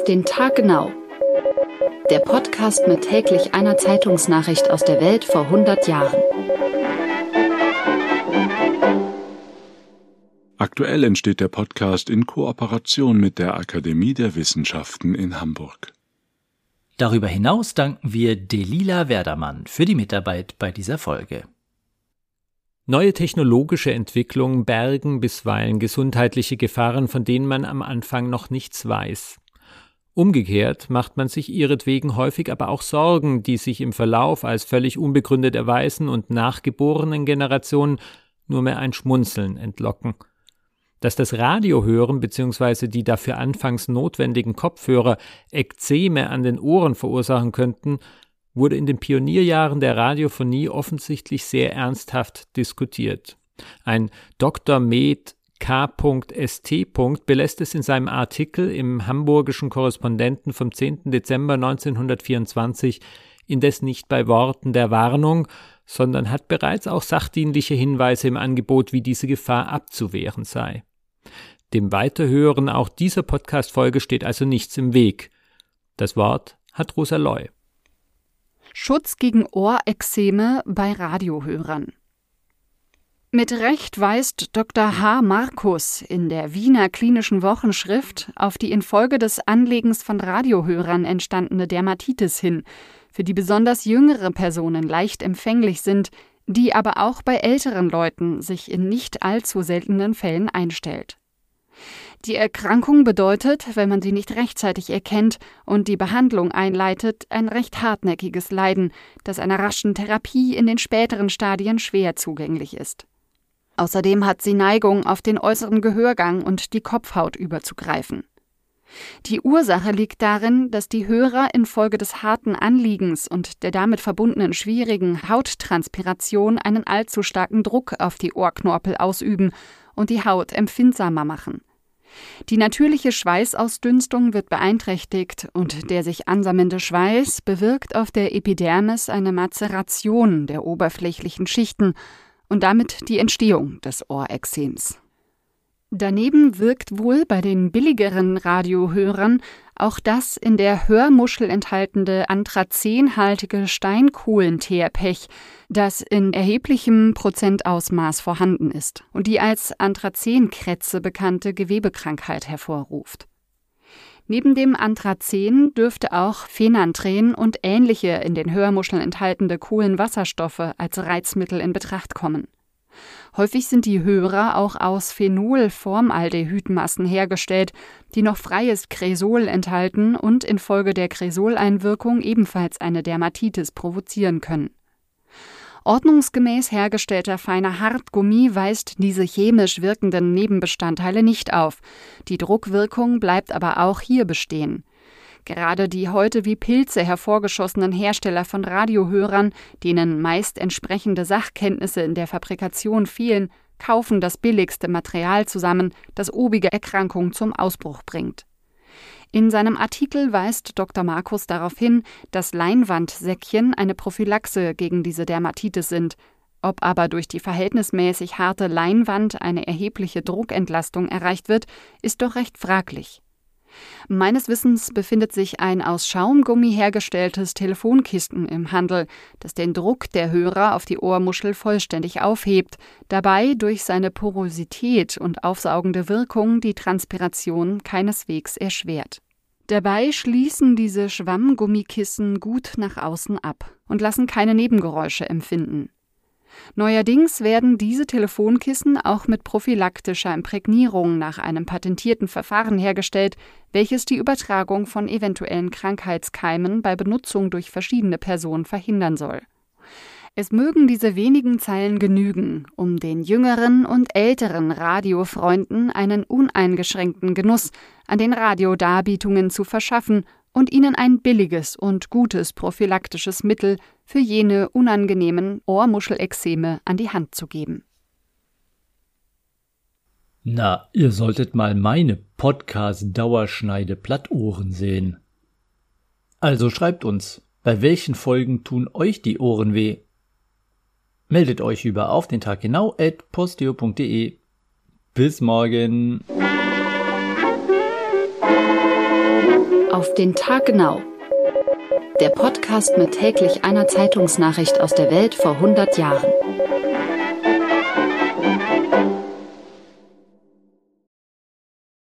den Tag genau. Der Podcast mit täglich einer Zeitungsnachricht aus der Welt vor 100 Jahren. Aktuell entsteht der Podcast in Kooperation mit der Akademie der Wissenschaften in Hamburg. Darüber hinaus danken wir Delila Werdermann für die Mitarbeit bei dieser Folge. Neue technologische Entwicklungen bergen bisweilen gesundheitliche Gefahren, von denen man am Anfang noch nichts weiß. Umgekehrt macht man sich ihretwegen häufig aber auch Sorgen, die sich im Verlauf als völlig unbegründet erweisen und nachgeborenen Generationen nur mehr ein Schmunzeln entlocken. Dass das Radiohören bzw. die dafür anfangs notwendigen Kopfhörer Ekzeme an den Ohren verursachen könnten, wurde in den Pionierjahren der Radiophonie offensichtlich sehr ernsthaft diskutiert. Ein Dr. Med. K.St. belässt es in seinem Artikel im Hamburgischen Korrespondenten vom 10. Dezember 1924 indes nicht bei Worten der Warnung, sondern hat bereits auch sachdienliche Hinweise im Angebot, wie diese Gefahr abzuwehren sei. Dem Weiterhören auch dieser Podcast-Folge steht also nichts im Weg. Das Wort hat Rosa Loy. Schutz gegen Ohrekzeme bei Radiohörern. Mit Recht weist Dr. H. Markus in der Wiener Klinischen Wochenschrift auf die infolge des Anlegens von Radiohörern entstandene Dermatitis hin, für die besonders jüngere Personen leicht empfänglich sind, die aber auch bei älteren Leuten sich in nicht allzu seltenen Fällen einstellt. Die Erkrankung bedeutet, wenn man sie nicht rechtzeitig erkennt und die Behandlung einleitet, ein recht hartnäckiges Leiden, das einer raschen Therapie in den späteren Stadien schwer zugänglich ist. Außerdem hat sie Neigung, auf den äußeren Gehörgang und die Kopfhaut überzugreifen. Die Ursache liegt darin, dass die Hörer infolge des harten Anliegens und der damit verbundenen schwierigen Hauttranspiration einen allzu starken Druck auf die Ohrknorpel ausüben und die Haut empfindsamer machen. Die natürliche Schweißausdünstung wird beeinträchtigt und der sich ansammelnde Schweiß bewirkt auf der Epidermis eine Mazeration der oberflächlichen Schichten und damit die Entstehung des Ohrekzems. Daneben wirkt wohl bei den billigeren Radiohörern auch das in der Hörmuschel enthaltene anthrazenhaltige Steinkohlenteerpech, das in erheblichem Prozentausmaß vorhanden ist und die als Anthrazenkrätze bekannte Gewebekrankheit hervorruft. Neben dem Anthrazen dürfte auch Phenanthren und ähnliche in den Hörmuscheln enthaltene Kohlenwasserstoffe als Reizmittel in Betracht kommen. Häufig sind die Hörer auch aus Phenolformaldehydmassen hergestellt, die noch freies Kresol enthalten und infolge der Kresoleinwirkung ebenfalls eine Dermatitis provozieren können. Ordnungsgemäß hergestellter feiner Hartgummi weist diese chemisch wirkenden Nebenbestandteile nicht auf. Die Druckwirkung bleibt aber auch hier bestehen. Gerade die heute wie Pilze hervorgeschossenen Hersteller von Radiohörern, denen meist entsprechende Sachkenntnisse in der Fabrikation fehlen, kaufen das billigste Material zusammen, das obige Erkrankung zum Ausbruch bringt. In seinem Artikel weist Dr. Markus darauf hin, dass Leinwandsäckchen eine Prophylaxe gegen diese Dermatitis sind. Ob aber durch die verhältnismäßig harte Leinwand eine erhebliche Druckentlastung erreicht wird, ist doch recht fraglich. Meines Wissens befindet sich ein aus Schaumgummi hergestelltes Telefonkissen im Handel, das den Druck der Hörer auf die Ohrmuschel vollständig aufhebt, dabei durch seine Porosität und aufsaugende Wirkung die Transpiration keineswegs erschwert. Dabei schließen diese Schwammgummikissen gut nach außen ab und lassen keine Nebengeräusche empfinden. Neuerdings werden diese Telefonkissen auch mit prophylaktischer Imprägnierung nach einem patentierten Verfahren hergestellt, welches die Übertragung von eventuellen Krankheitskeimen bei Benutzung durch verschiedene Personen verhindern soll. Es mögen diese wenigen Zeilen genügen, um den jüngeren und älteren Radiofreunden einen uneingeschränkten Genuss an den Radiodarbietungen zu verschaffen und ihnen ein billiges und gutes prophylaktisches Mittel für jene unangenehmen Ohrmuschelekzeme an die Hand zu geben. Na, ihr solltet mal meine Podcast-Dauerschneide-Plattohren sehen. Also schreibt uns, bei welchen Folgen tun euch die Ohren weh? Meldet euch über auf den Tag genau @posteo.de. Bis morgen. Auf den Tag genau. Der Podcast mit täglich einer Zeitungsnachricht aus der Welt vor 100 Jahren.